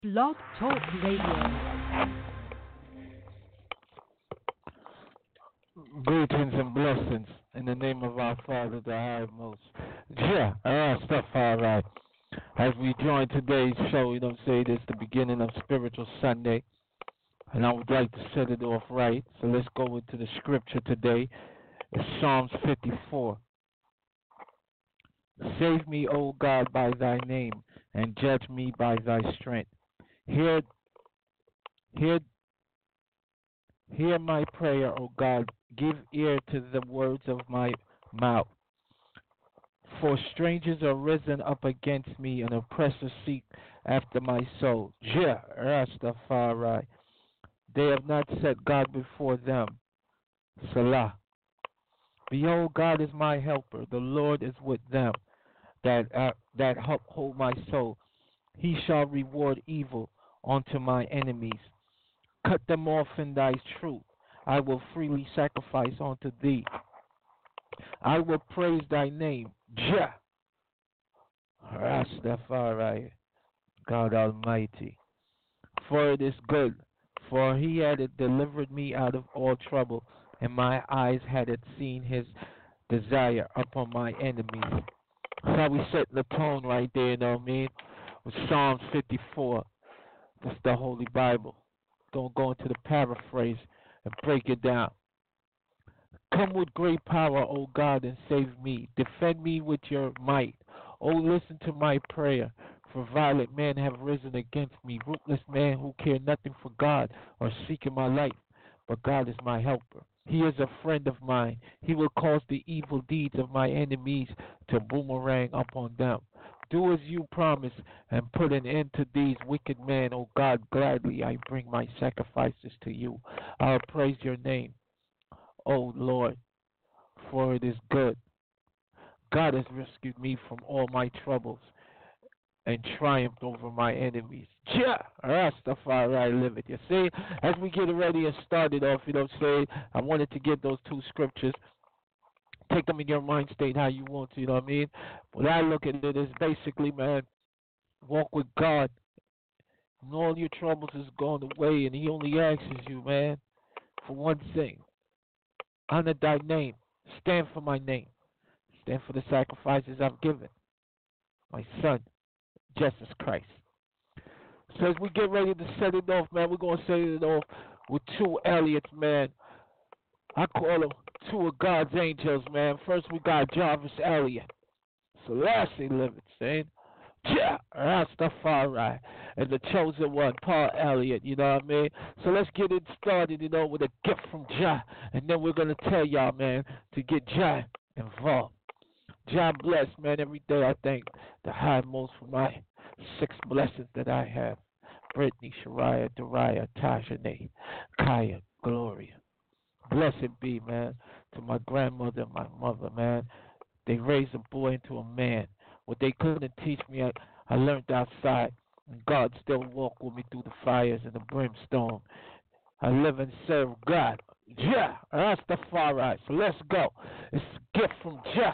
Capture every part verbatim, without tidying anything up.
Blog Talk Radio. Greetings and blessings in the name of our Father, the Highmost. Yeah, uh, stuff, all right. As we join today's show, you know what I'm saying, it's the beginning of Spiritual Sunday, and I would like to set it off right. So let's go into the scripture today. It's Psalms fifty-four. Save me, O God, by thy name, and judge me by thy strength. Hear, hear, hear my prayer, O God. Give ear to the words of my mouth. For strangers are risen up against me, and oppressors seek after my soul. Yeah, Rastafari. They have not set God before them. Salah. Behold, God is my helper. The Lord is with them that uh, that uphold my soul. He shall reward evil unto my enemies. Cut them off in thy truth. I will freely sacrifice unto thee. I will praise thy name. Jah. Rastafari, God Almighty. For it is good, for he had delivered me out of all trouble, and my eyes had seen his desire upon my enemies. That's how we set the tone right there, you know what I mean? With Psalms fifty-four. That's the Holy Bible. Don't go into the paraphrase and break it down. Come with great power, O God, and save me. Defend me with your might. O listen to my prayer. For violent men have risen against me, ruthless men who care nothing for God are seeking my life. But God is my helper. He is a friend of mine. He will cause the evil deeds of my enemies to boomerang upon them. Do as you promise and put an end to these wicked men, O God. Gladly I bring my sacrifices to you. I'll praise your name, O Lord, for it is good. God has rescued me from all my troubles and triumphed over my enemies. Yeah, Rastafari live it. You see, as we get ready and started off, you know what I'm saying, I wanted to get those two scriptures. Take them in your mind state how you want to, you know what I mean? What I look at it is basically, man, walk with God, and all your troubles is gone away, and he only asks you, man, for one thing. Honor thy name. Stand for my name. Stand for the sacrifices I've given. My son, Jesus Christ. So as we get ready to set it off, man, we're going to set it off with two Elliots, man. I call them two of God's angels, man. First we got Jarvis Elliott. Selassie Living, saying, yeah, Rastafari. And the chosen one, Paul Elliott, you know what I mean? So let's get it started, you know, with a gift from Jah. And then we're going to tell y'all, man, to get Jah involved. Jah bless, man. Every day I thank the Highmost for my six blessings that I have. Brittany, Shariah, Dariah, Tajane, Kaya, Gloria. Blessed be, man, to my grandmother and my mother, man. They raised a boy into a man. What they couldn't teach me, I, I learned outside. And God still walked with me through the fires and the brimstone. I live and serve God. Jah, Rastafari. So let's go. It's a gift from Jah.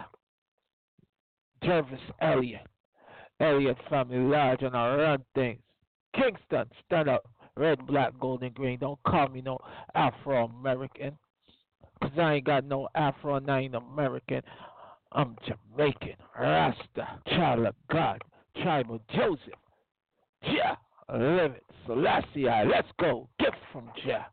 Jarvis Elliott. Elliott family large and I run things. Kingston, stand up. Red, black, gold, and green. Don't call me no Afro-American. Because I ain't got no Afro and I ain't American. I'm Jamaican. Rasta. Child of God. Tribal Joseph. Jah. Live it. Selassie. Let's go. Gift from Jah.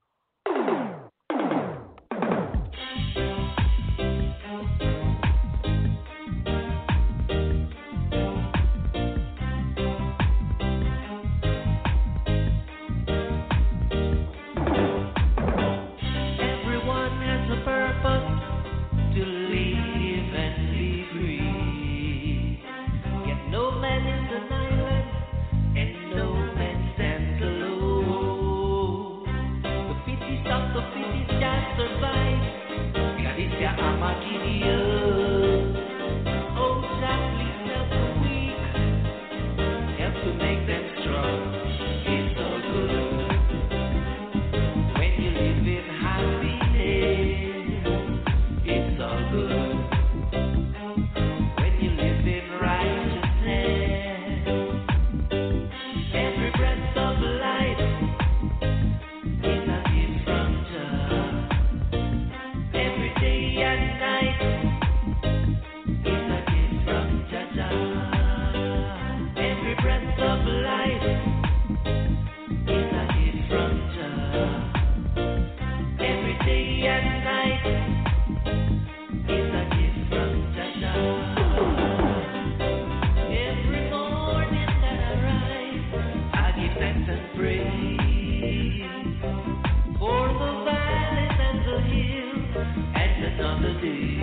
set and pray for the valleys and the hills and another day.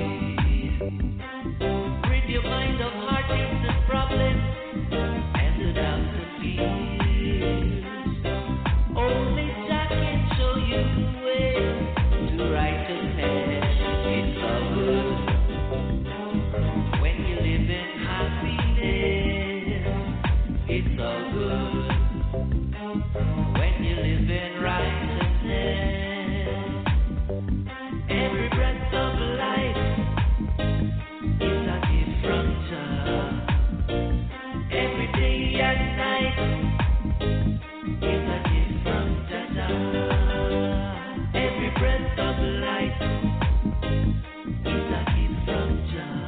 Rid your mind of hardships and problems and the doubts and fears. Only Jah can show you the way to righteousness. It's so good when you live in happiness. It's so good when you live in righteousness. Every breath of life is a gift from Jah. Every day and night is a gift from Jah. Every breath of life is a gift from Jah.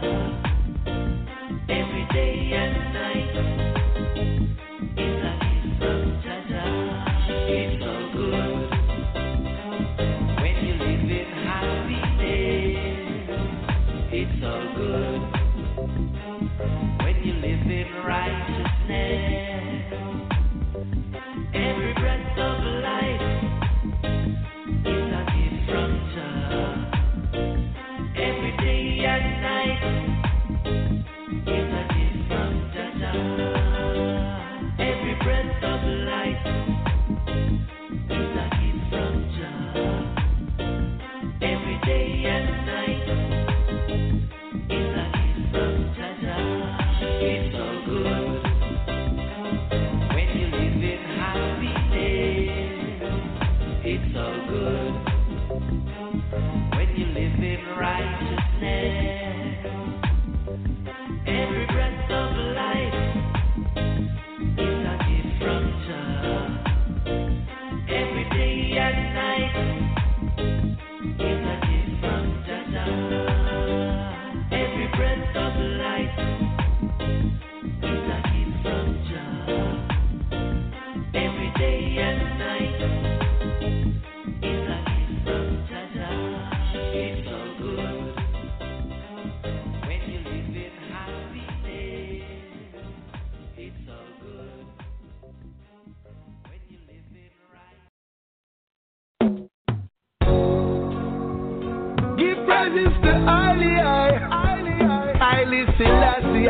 Every day and night is a gift from Jah. It's so good when you live in happiness. It's so good when you live in righteousness. Every breath of life is a gift from Jah. Every day and night is a gift from Jah. Every breath of life is a gift from Jah. Every day and night is a gift from Jah. It's so good when you live in happiness. It's so good when you live in righteousness. Every breath of life is a gift from Jah. Every day and night is a gift from Jah. Every breath of life is a gift from Jah. Every day and night is a gift from Jah. It's so good when you live in happiness. It's so good when you live in right. Give praises to Ali, Ali Selassie.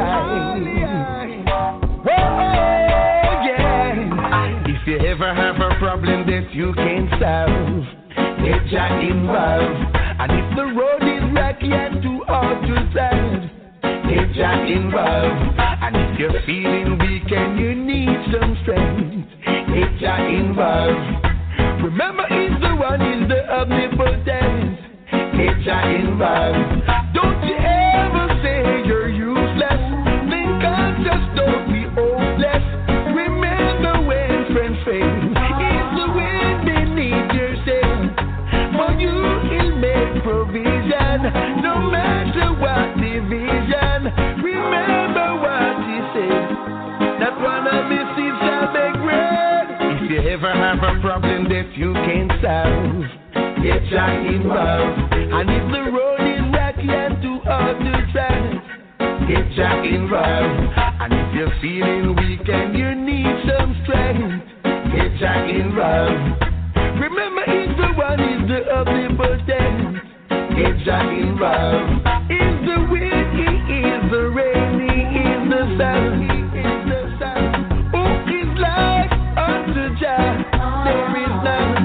Oh, yeah. If you ever have a problem that you can't solve, get Jah involved. And if the road is rocky and too hard to stand, get Jah involved. And if you're feeling weak and you need some strength, get Jah involved. Remember, he's the one, he's the omnipotent. Get Jah involved. Don't you ever say you're useless. Think God, just don't be hopeless. Remember when friends fail, he's the wind beneath your sail. For you, he'll make provision, no matter what division. Remember what he said, that one of his seeds shall make bread. If you ever have a problem that you can't solve, get Jah involved. And if the road is rocky and too hard to travel, get Jah involved. And if you're feeling weak and you need some strength, get Jah involved. Remember, he's the one, he's the omnipotent. Get Jah involved. He's the wind, he is the rain, he is the sun, he is the sun. Who is like unto Jah? There is none.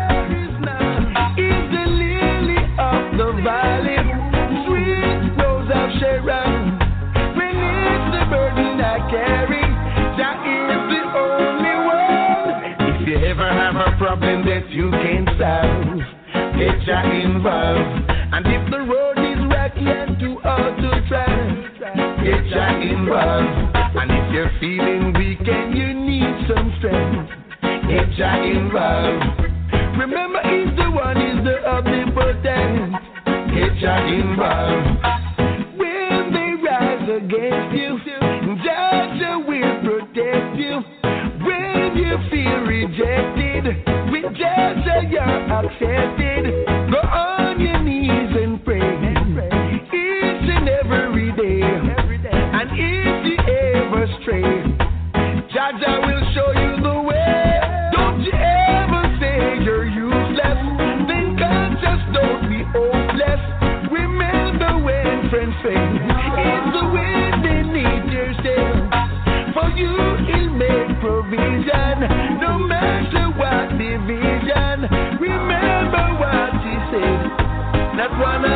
He's the lily of the valley, sweet rose of Sharon. Release the burden I carry. Jah is the only one. If you ever have a problem that you can't solve, get Jah involved. And if the road is rocky and too hard to travel, get Jah involved. And if you're feeling weak and you need some strength, get Jah involved. Remember, he's the one, he's the omnipotent. Get Jah involved. When they rise against you, Jah will protect you. When you feel rejected, with Jah you're accepted. Go on your knees and pray each and every day. And if you ever stray, Jah will show you the way.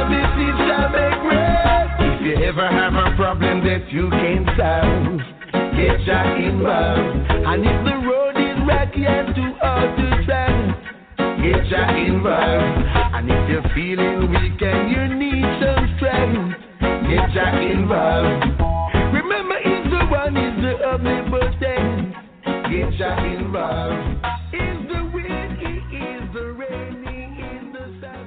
services shall make rest. If you ever have a problem that you can't solve, get Jah involved. And if the road is rocky and too hard to travel, get Jah involved. And if you're feeling weak and you need some strength, get Jah involved. Remember, he's the one, he's the omnipotent. Get Jah involved. He's the wind, he is the rain, he is the sun.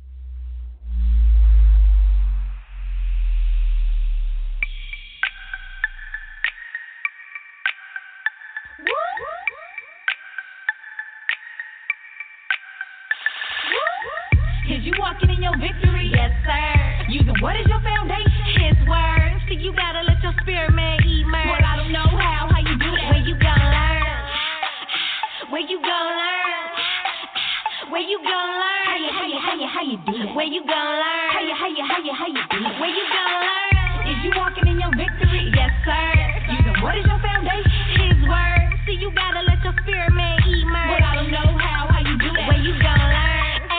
Is you walking in your victory? Yes, sir. Using what is your foundation? His words. See, you gotta let your spirit man emerge. Well, I don't know how, how you do that. Where you gonna learn? Where you gonna learn? Where you gonna learn? How you, how you, how you, how you do that? Where you gonna learn? How you, how you, how you, how you do that? Where you gonna learn? Is you walking in your victory? Yes, sir. Using what is your foundation? His words. See, you gotta let your spirit man emerge. Well, I don't know how, how you do that. Where you gonna learn?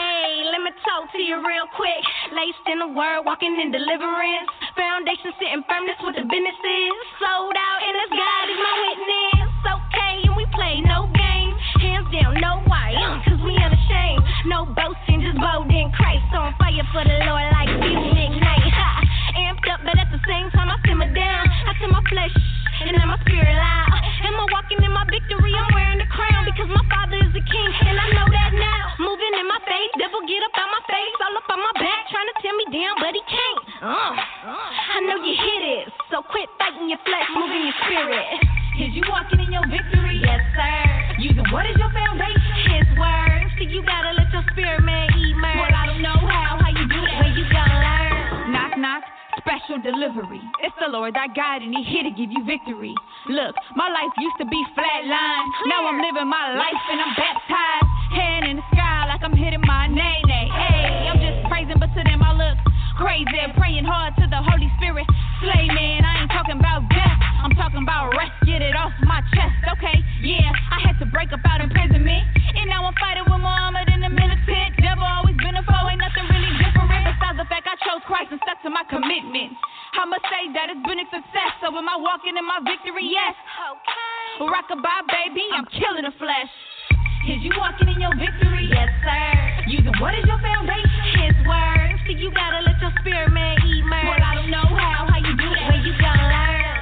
Talk to you real quick. Laced in the word, walking in deliverance. Foundation sitting firm, that's what the business is. Sold out, and this God is my witness. Okay, and we play no games. Hands down, no why, uh, cause we unashamed. No boasting, just bold in Christ. On fire for the Lord like Steve McKnight. Ha! Amped up, but at the same time I simmer down. I tell my flesh, and then my spirit loud. Am I walking in my victory? I'm wearing the crown because my Father is the King, and I know that now. Moving in my faith, devil get up out my face, all up on my back, trying to tear me down, but he can't. Uh, I know you hit it, so quit fighting your flesh, moving your spirit. Is you walking in your victory? Yes, sir. Using what is your foundation? His words. See, you gotta let your spirit man emerge. Well, I don't know how, how you do that. Where you gonna learn? Knock, knock. Special delivery. It's the Lord thy God, and he here to give you victory. Look, my life used to be flatline. Now I'm living my life and I'm baptized. Hand in the sky like I'm hitting my name. Hey, I'm just praising, but to them I look crazy. Praying hard to the Holy Spirit. Slay, man, I ain't talking about death. I'm talking about rest. Get it off my chest. Okay, yeah, I had to break up out imprisonment, and now I'm fighting with Muhammad in the militant. Devil always been a foe, ain't nothing really different. Besides the fact I chose Christ and stuck to my commitment. I must say that it's been a success. So am I walking in my victory? Yes. Okay. Rockabye, baby, I'm killing the flesh. Is you walking in your victory? Yes, sir. Using what is your foundation? His words. See, you gotta let your spirit man emerge. Well, I don't know how, how you do that. Where you gonna learn?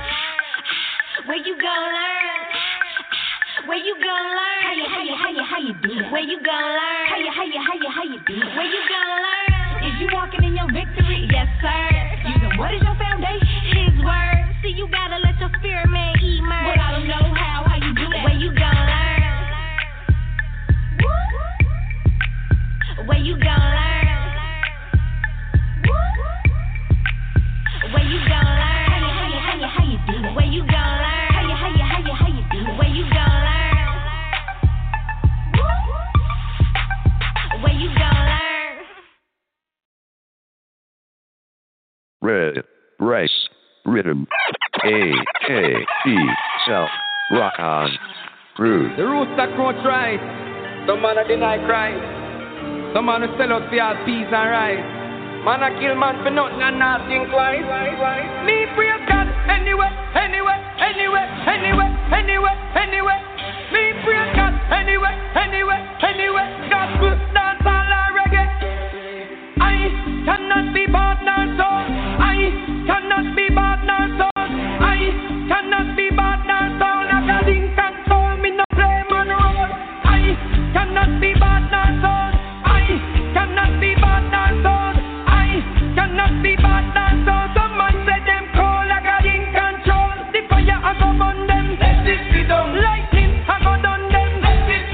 Where you gonna learn? Where you gonna learn? How you, how you, how you, how you do that? Where you gonna learn? How you, how you, how you, how you do that? Where you gonna learn? Is you walking in your victory? Yes, sir. Using what is your foundation? His words. See, you gotta let your spirit man emerge. Well, I don't know how, how you do that. Where you gonna learn? Where you gonna learn? Where you gonna learn? How you, how you, how you, how you do that? Where you gonna learn? How you, how you, how you, how you do that? Where you gonna learn? Where you gonna learn? Red, rice, rhythm, A, K, P, self, rock on, groove. The rooster crunch rice. Some man a deny Christ. Some man who sell out for all peas and rice. Man a kill man for nothing and not think twice. Me praise God anyway, anyway, anyway, anyway, anyway, anyway. Me praise God anyway, anyway, anyway. Gospel, dance, all and reggae. I cannot be bought nor sold. I cannot be bought nor sold. I cannot be bought nor sold. Like a Lincoln soul, me no play man roll. I cannot be bought nor sold. Cannot be bought nor sold. I cannot be bought nor sold. Some man say them cold like a in control. The fire I go burn them. Let it be done. Lightning I go down them. Let it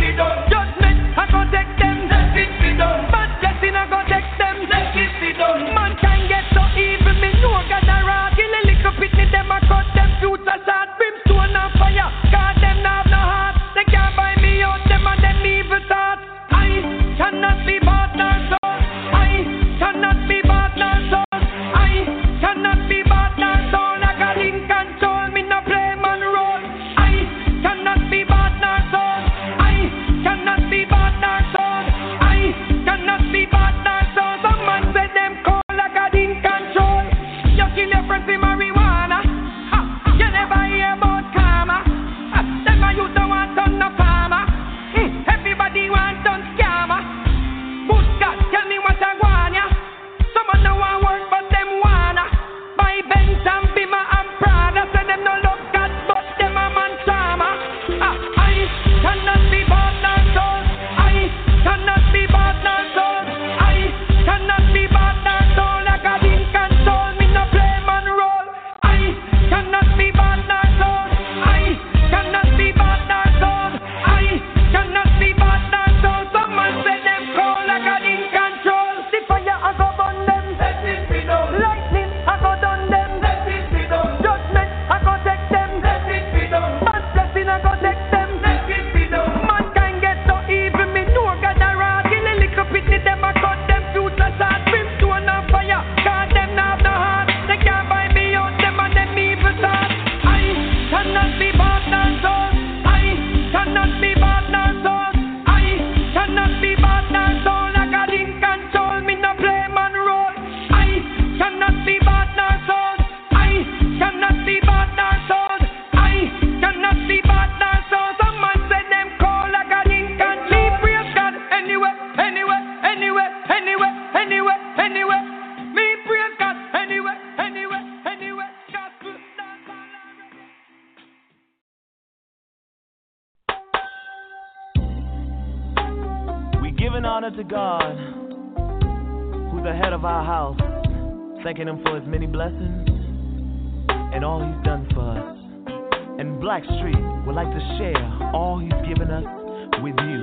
Giving honor to God, who's the head of our house, thanking him for his many blessings and all he's done for us. And Blackstreet would like to share all he's given us with you.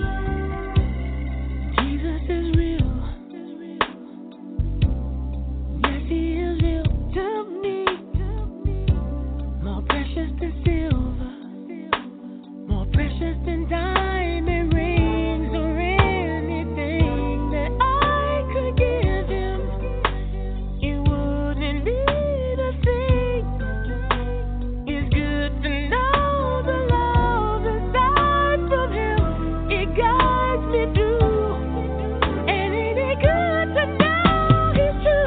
Jesus is real. Yes, he is real to me. More precious than silver, more precious than diamond rings or anything that I could give him. It wouldn't be the thing. It's good to know the love inside from him. It guides me through, and it ain't good to know he's true.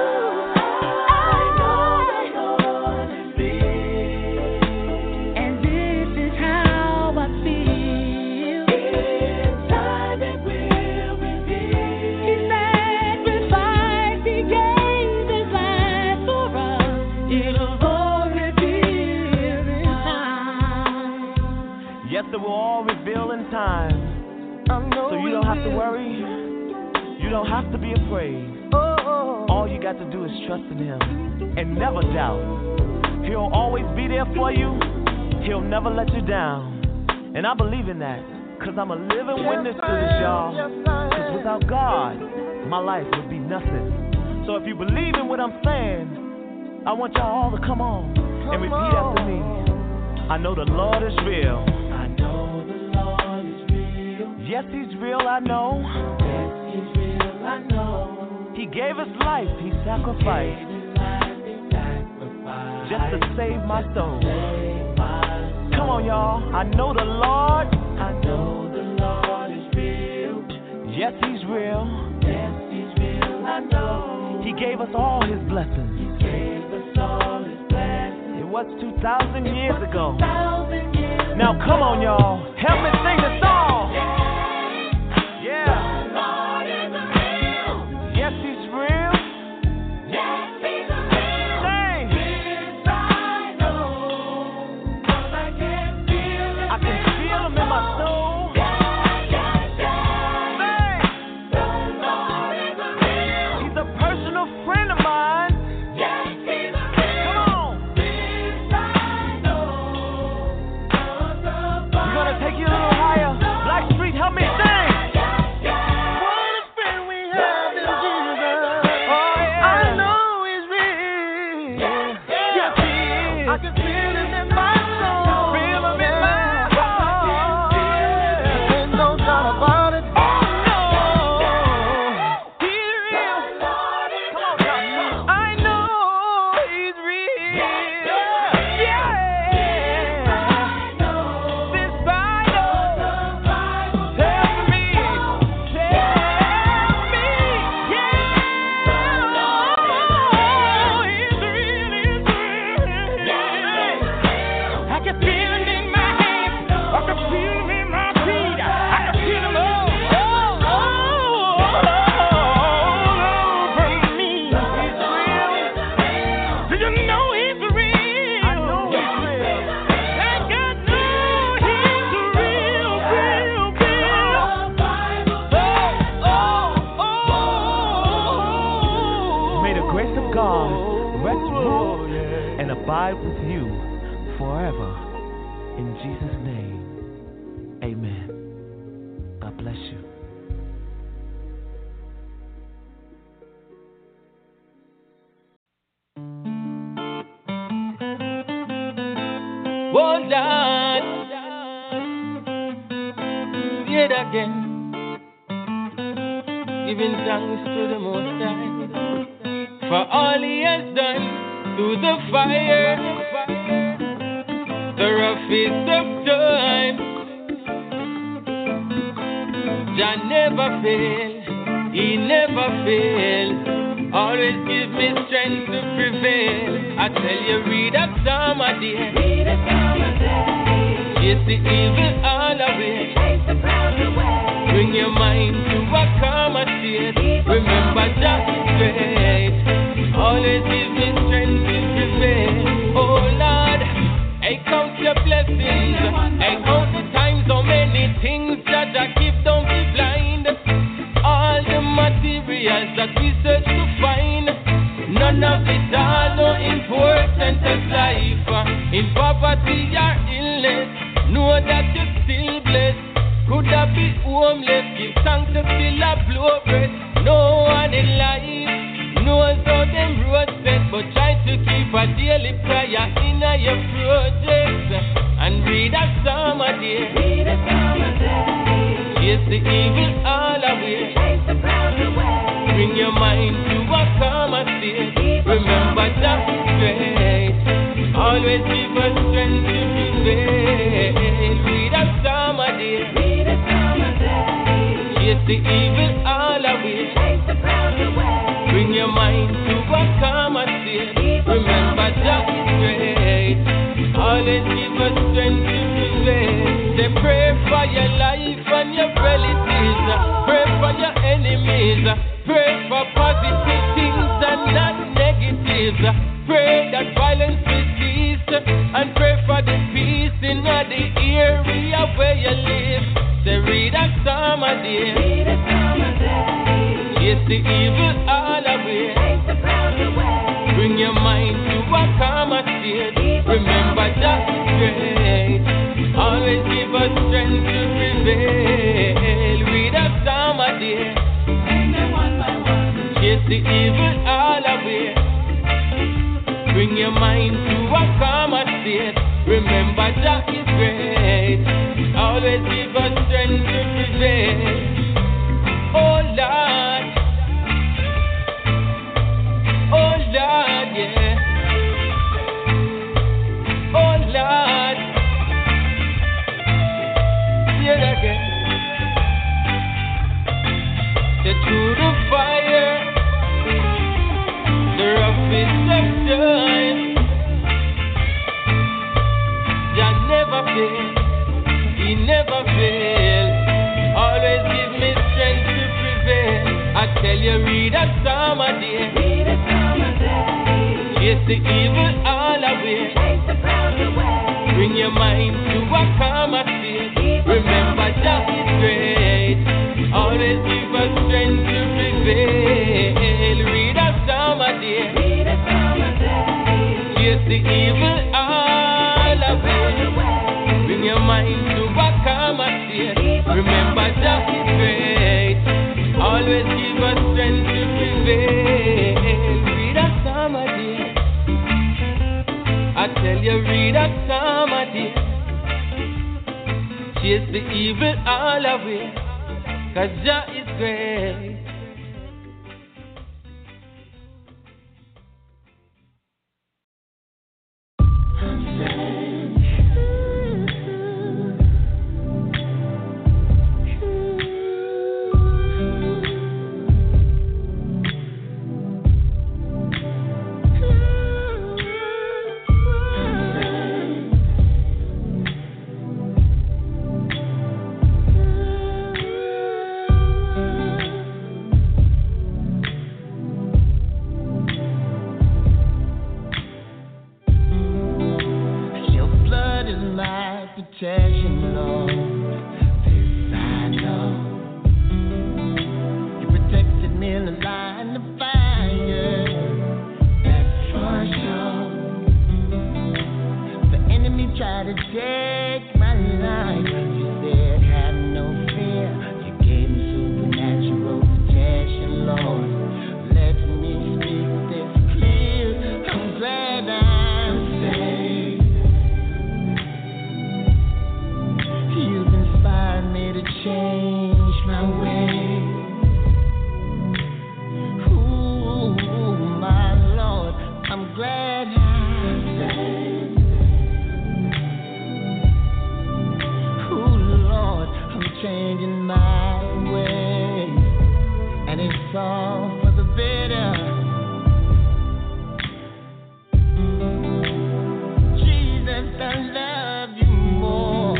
I know the Lord is real, and this is how I feel. Inside that will reveal. He sacrificed, he gave his life for us. It'll all reveal in time. Yes, it will all reveal in time. I know So you it don't have to will. worry. You don't have to be afraid. Oh, All you got to do is trust in him and never doubt. He'll always be there for you. He'll never let you down. And I believe in that, because I'm a living witness to this, y'all. Because without God, my life would be nothing. So if you believe in what I'm saying, I want y'all all to come on and repeat after me. I know the Lord is real. I know the Lord is real. Yes, he's real, I know. Yes, he's real, I know. He gave his life, he sacrificed Gave his life, he sacrificed. just to save my soul. Save my soul. Come on, y'all. I know the Lord. I know the Lord is real. Yes, he's real. Yes, he's real, I know. He gave us all his blessings. He gave us all his blessings. It was two thousand years ago. Thousand years Now, come on, y'all. Help me sing the song. The Yeah. Lord is real. Yes, he's real. Yes, he's real. Sing. This I know, 'cause I can feel it. I can feel him in my soul. Yeah, yeah, yeah. Sing. The Lord is real. He's a personal friend of mine. Yes, he's Come real. on. This I know, 'cause the We're going to take you a little higher. Blackstreet, help me sing. I can feel him in my soul. Feel him in my heart. Ain't no doubt about it. Oh no, he's real. Come on, y'all. I know he's real. Yeah. This Bible tells me, tells me, yeah. He's real, he's real. I can feel him in my hands. I can feel him in my feet. I can feel him all, all, all over me. He's real. Do you know he's real? I know he's real. Thank God, know he's real, real, real. Oh, oh, oh. May the grace of God rest, rule, and abide with you forever. In Jesus' name, amen. God bless you. Hold on. Yet again, giving thanks to the Most High for all He has done through the fire, the roughest of times. Jah never fails, He never fails. Always give me strength to prevail. I tell you, read a psalm a day. Read a psalm a day. Chase the evil all away. Chase the clouds away. Bring your mind to a calmer state. Remember just great. Always give me strength to prevail. Oh Lord, I count your blessings. I count the times so many things that I give. Don't be blind. the homeless, give thanks to still a blow bread. No one in life knows how them roads set, but try to keep a daily prayer in your project and read a psalm a day. Read a psalm a day. Chase the evil all away. Chase the proud away. Bring your mind to a calmer state. Remember that is great. Always give us strength to prevail. Read a psalm a day. Read a psalm a day. Chase the evil all away. Chase the proud away. Bring your mind to a calmer state. Remember that is great. Always give us strength to prevail. They pray for your life and your relatives. Pray for your enemies. Pray for positive things and not negatives. Pray that violence will cease and pray for the peace in the area where you live. Say read a psalm a day. Read a psalm a day. Chase the evil all away. Chase the proud away. Bring your mind to a calmer state. Remember that is great. Always give us strength to prevail. Read a psalm a day. Chase the evil all away. Bring your mind to a calmer state. Remember that is great. Always give us strength to prevail. Oh Lord, oh Lord, yeah. Oh Lord, hear it again. Say through the fire, the roughest of times, Jah never fails, He never fails. Always give me strength to prevail. I tell you, read a psalm a day. Read a psalm a day. Chase the evil all away. Chase the proud away. Bring your mind to a calmer state. Remember that is great. Always give us strength to prevail. Read a psalm a day. Read a psalm a day. Chase the evil all away. Bring your mind to a calmer state. Remember that is great. Always give us strength to prevail. Read a psalm a day. I tell you, read a psalm a day. Chase the evil all away. 'Cause Jah is great. Protection, Lord, this I know. You protected me in the line of fire, that's for sure. The enemy tried to take my life. You said, have no fear. You gave me supernatural protection, Lord. Let me speak this clear. I'm glad I'm saved. You've inspired me to change my way. Ooh, my Lord, I'm glad I'm saved. Ooh, Lord, I'm changing my ways, and it's all for the better. Jesus, I love you more.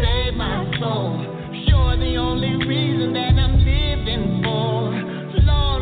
You're the only reason that I'm living for. Lord,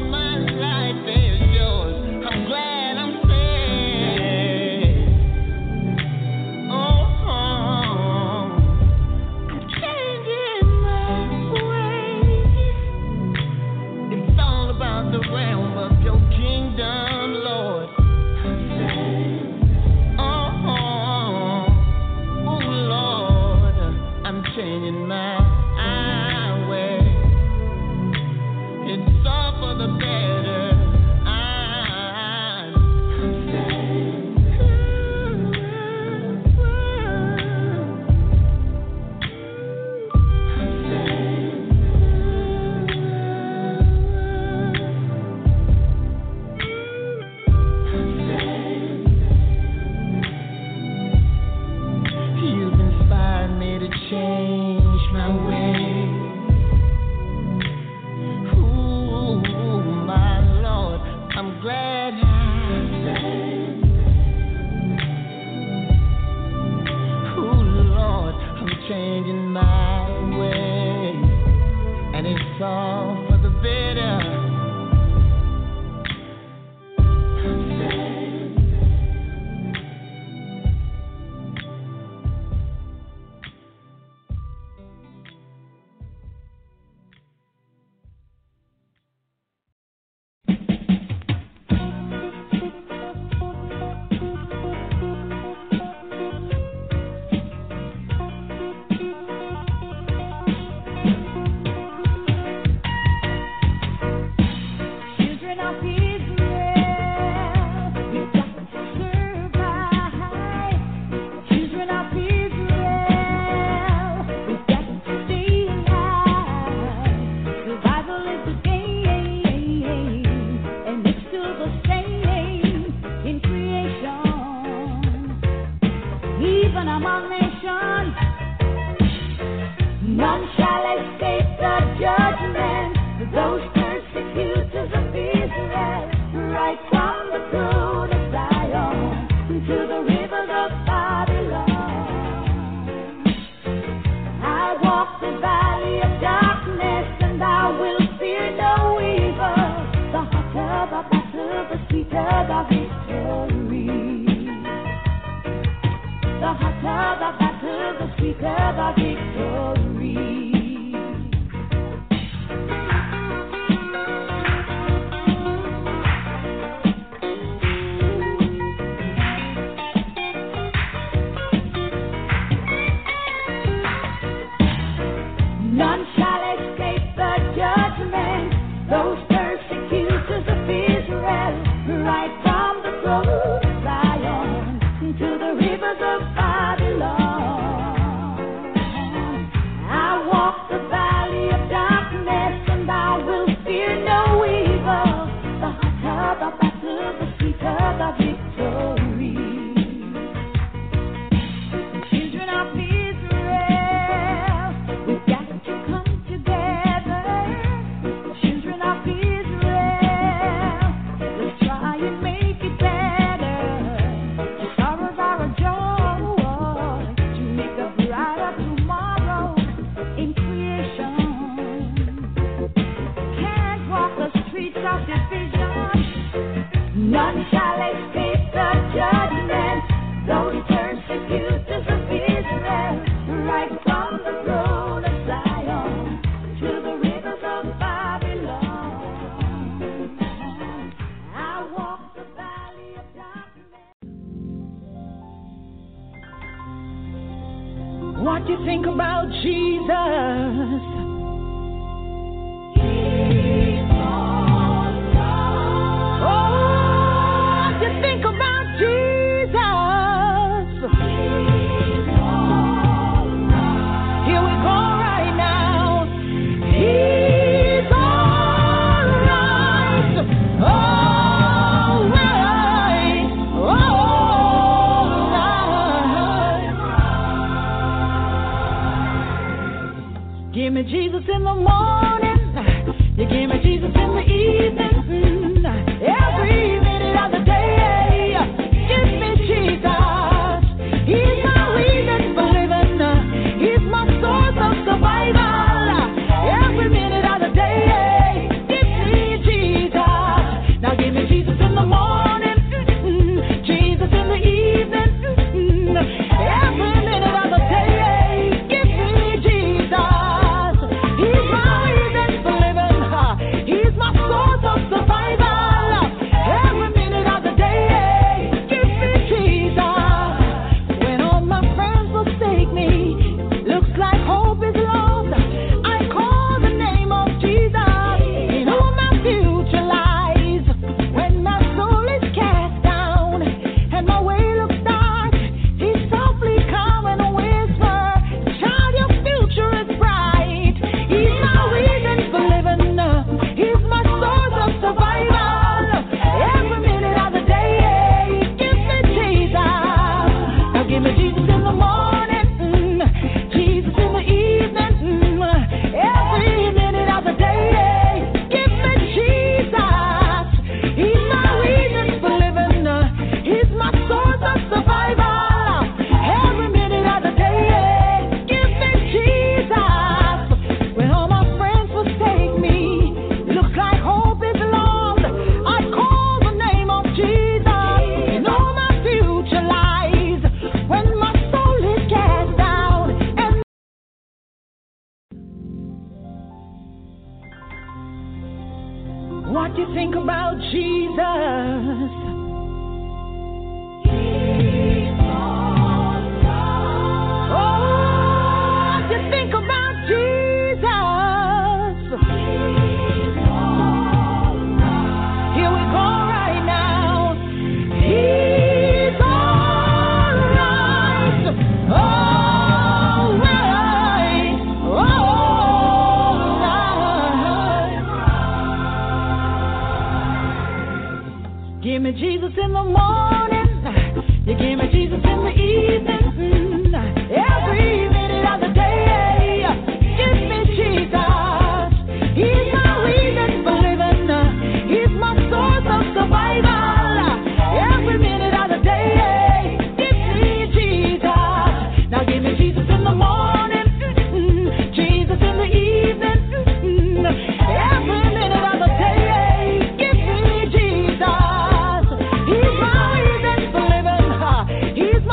sweeter the victory. None shall escape the judgment, those persecutors of Israel, right from the throne of Zion to the rivers of Babylon. I walk the valley of darkness, and I will fear no evil. The hotter the battle, the sweeter the victory. Children of Israel, we've got to come together. Children of Israel, let's try and make it better. Sorrows are a joy to make a brighter tomorrow in creation. Can't walk the streets of division. None shall escape the judgment. Those persecutors of Israel, right from the throne of Zion to the rivers of Babylon. I walk the valley of darkness. What do you think about Jesus? Oh, what do you think about Jesus? Here we go right now. He's alright, alright, alright. Give me Jesus in the morning. You give me Jesus in the evening. Mm, Every minute of the day. Give me Jesus. He's my reason for living. He's my source of survival. Every minute of the day. Give me Jesus. Now give me Jesus in the morning. Mm, Jesus in the evening. Mm, Every minute of the day. Give me Jesus. He's my reason for living. He's my source of survival. Every minute of the day. Give me Jesus. When all my friends forsake me, looks like hope is lost, I call the name of Jesus. In whom my future lies. When my soul is cast down and my way looks dark, He softly come and whisper, child, your future is bright. He's my reason for living. He's my source of survival. Every minute of the day. Give me Jesus. Now give me Jesus in the morning. Mm, Jesus in the evening. Mm, Every minute of the day. Give me Jesus. He's my reason for living. He's my source of survival. Every minute of the day. Give me Jesus. When all my friends forsake me, looks like hope is lost, I call the name of Jesus. In all my future lies. When my soul is cast down and what do you think about Jesus? Oh, what do you think about Jesus? Here we go right now. He's alright, alright, alright. Give me Jesus in the morning. You give me Jesus in the evening. Mm, Every minute of the day. Give me Jesus. He's my reason for living. He's my source of survival. Every minute of the day. Give me Jesus. Now give me Jesus in the morning. Mm, Jesus in the evening. Mm, Every minute of the day. Give me Jesus. He's my reason for living. He's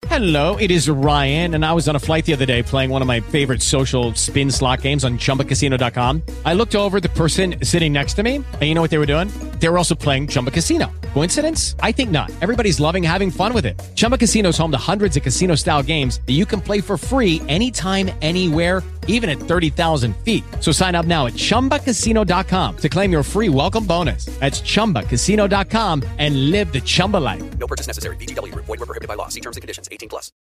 Hello, it is Ryan, and I was on a flight the other day playing one of my favorite social spin slot games on Chumba Casino dot com. I looked over at the person sitting next to me, and you know what they were doing? They were also playing Chumba Casino. Coincidence? I think not. Everybody's loving having fun with it. Chumba Casino is home to hundreds of casino-style games that you can play for free anytime, anywhere, even at thirty thousand feet. So sign up now at Chumba Casino dot com to claim your free welcome bonus. That's Chumba Casino dot com and live the Chumba life. No purchase necessary. V G W. Void where prohibited by law. See terms and conditions. eighteen plus.